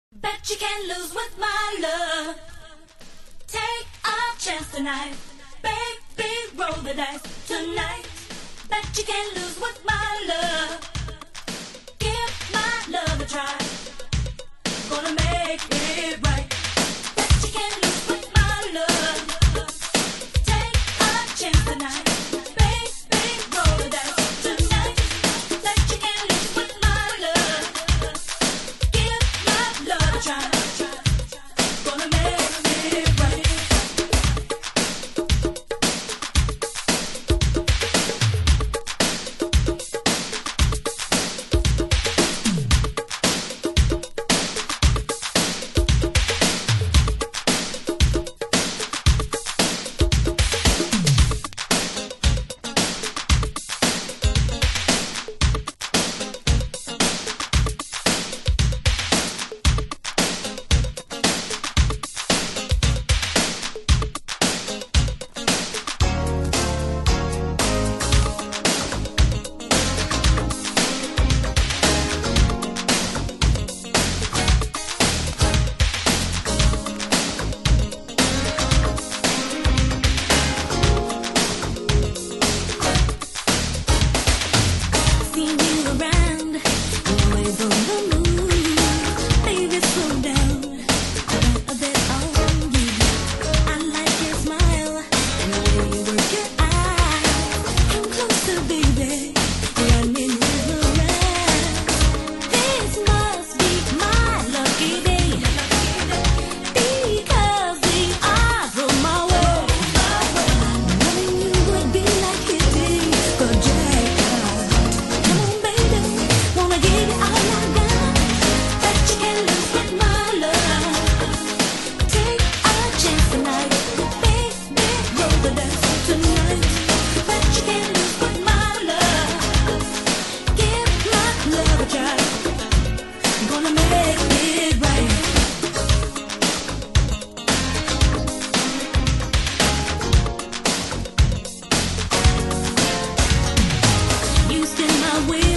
Bet you can lose with my love. Take a chance tonight. Baby, roll the dice tonight. Bet you can lose with my love. Give my love a try. Gonna make it right. Bet you can lose with my love. Take a chance tonight. Baby, roll the dice tonight. Bet you can lose with my love. Give my love a try. Gonna make it right.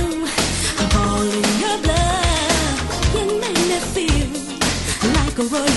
Like a royal